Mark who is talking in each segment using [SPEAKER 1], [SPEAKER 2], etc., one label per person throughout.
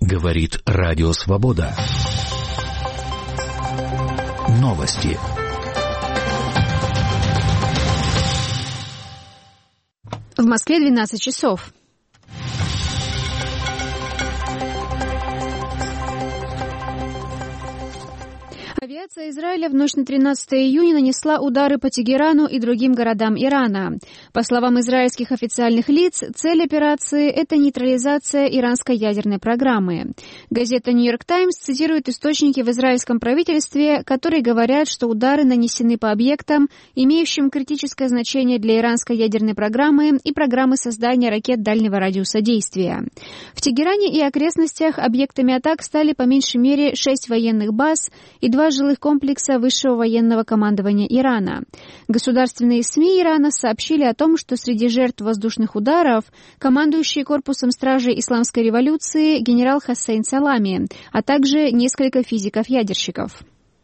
[SPEAKER 1] Говорит Радио Свобода. Новости.
[SPEAKER 2] В Москве 12 часов. Авиация Израиля в ночь на 13 июня нанесла удары по Тегерану и другим городам Ирана. По словам израильских официальных лиц, цель операции – это нейтрализация иранской ядерной программы. Газета «Нью-Йорк Таймс» цитирует источники в израильском правительстве, которые говорят, что удары нанесены по объектам, имеющим критическое значение для иранской ядерной программы и программы создания ракет дальнего радиуса действия. В Тегеране и окрестностях объектами атак стали по меньшей мере 6 военных баз и 2 жилых комплекса высшего военного командования Ирана. Государственные СМИ Ирана сообщили о том, что среди жертв воздушных ударов командующий корпусом стражей Исламской революции генерал Хоссейн Салами, а также несколько физиков-ядерщиков.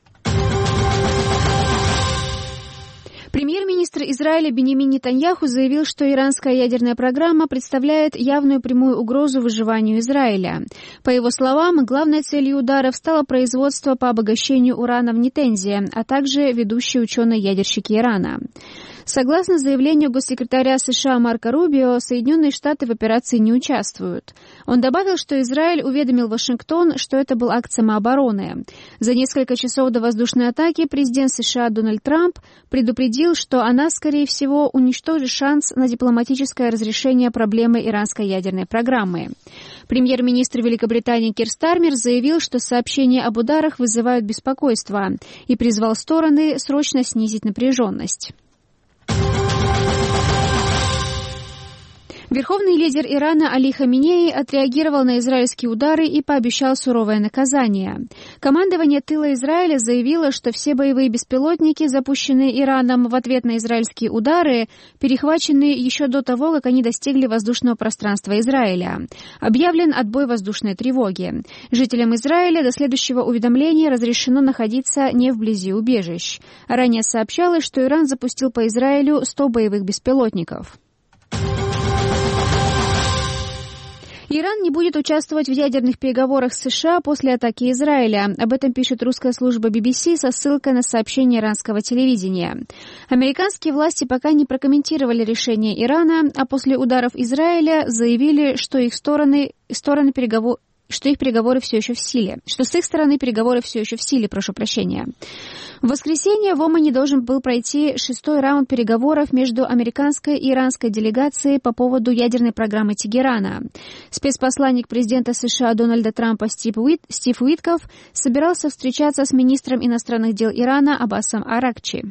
[SPEAKER 2] Премьер-министр Израиля Биньямин Нетаньяху заявил, что иранская ядерная программа представляет явную прямую угрозу выживанию Израиля. По его словам, главной целью ударов стало производство по обогащению урана в Нетензе, а также ведущие ученые-ядерщики Ирана. Согласно заявлению госсекретаря США Марко Рубио, Соединенные Штаты в операции не участвуют. Он добавил, что Израиль уведомил Вашингтон, что это был акт самообороны. За несколько часов до воздушной атаки президент США Дональд Трамп предупредил, что она, скорее всего, уничтожит шанс на дипломатическое разрешение проблемы иранской ядерной программы. Премьер-министр Великобритании Кир Стармер заявил, что сообщения об ударах вызывают беспокойство и призвал стороны срочно снизить напряженность. Верховный лидер Ирана Али Хаминеи отреагировал на израильские удары и пообещал суровое наказание. Командование тыла Израиля заявило, что все боевые беспилотники, запущенные Ираном в ответ на израильские удары, перехвачены еще до того, как они достигли воздушного пространства Израиля. Объявлен отбой воздушной тревоги. Жителям Израиля до следующего уведомления разрешено находиться не вблизи убежищ. Ранее сообщалось, что Иран запустил по Израилю 100 боевых беспилотников. Иран не будет участвовать в ядерных переговорах с США после атаки Израиля. Об этом пишет русская служба BBC со ссылкой на сообщение иранского телевидения. Американские власти пока не прокомментировали решение Ирана, а после ударов Израиля заявили, что их переговоры все еще в силе. Что с их стороны переговоры все еще в силе, прошу прощения. В воскресенье в Омане должен был пройти 6-й раунд переговоров между американской и иранской делегацией по поводу ядерной программы Тегерана. Спецпосланник президента США Дональда Трампа Стив Уитков собирался встречаться с министром иностранных дел Ирана Аббасом Аракчи.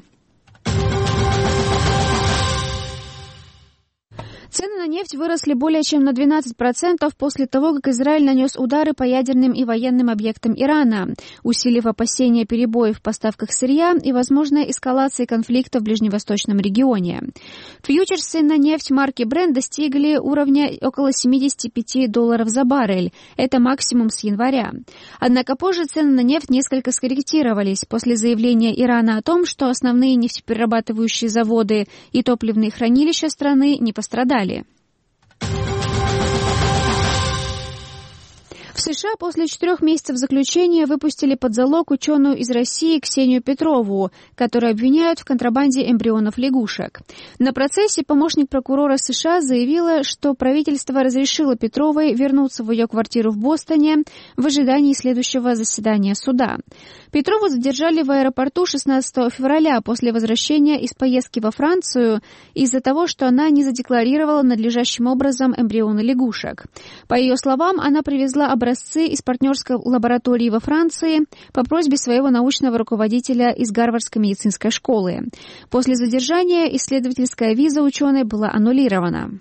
[SPEAKER 2] Цены на нефть выросли более чем на 12% после того, как Израиль нанес удары по ядерным и военным объектам Ирана, усилив опасения перебоев в поставках сырья и возможной эскалации конфликта в ближневосточном регионе. Фьючерсы на нефть марки Brent достигли уровня около $75 за баррель. Это максимум с января. Однако позже цены на нефть несколько скорректировались после заявления Ирана о том, что основные нефтеперерабатывающие заводы и топливные хранилища страны не пострадали. В США после 4 месяцев заключения выпустили под залог ученую из России Ксению Петрову, которую обвиняют в контрабанде эмбрионов лягушек. На процессе помощник прокурора США заявила, что правительство разрешило Петровой вернуться в ее квартиру в Бостоне в ожидании следующего заседания суда. Петрову задержали в аэропорту 16 февраля после возвращения из поездки во Францию из-за того, что она не задекларировала надлежащим образом эмбрионы лягушек. По ее словам, она привезла образцы из партнерской лаборатории во Франции по просьбе своего научного руководителя из Гарвардской медицинской школы. После задержания исследовательская виза ученой была аннулирована.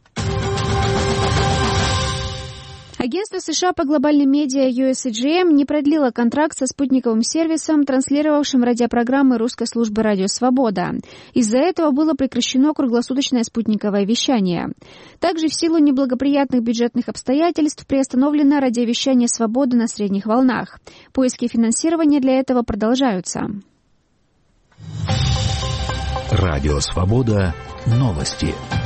[SPEAKER 2] Агентство США по глобальным медиа USAGM не продлило контракт со спутниковым сервисом, транслировавшим радиопрограммы русской службы «Радио Свобода». Из-за этого было прекращено круглосуточное спутниковое вещание. Также в силу неблагоприятных бюджетных обстоятельств приостановлено радиовещание «Свобода» на средних волнах. Поиски финансирования для этого продолжаются.
[SPEAKER 1] Радио Свобода. Новости.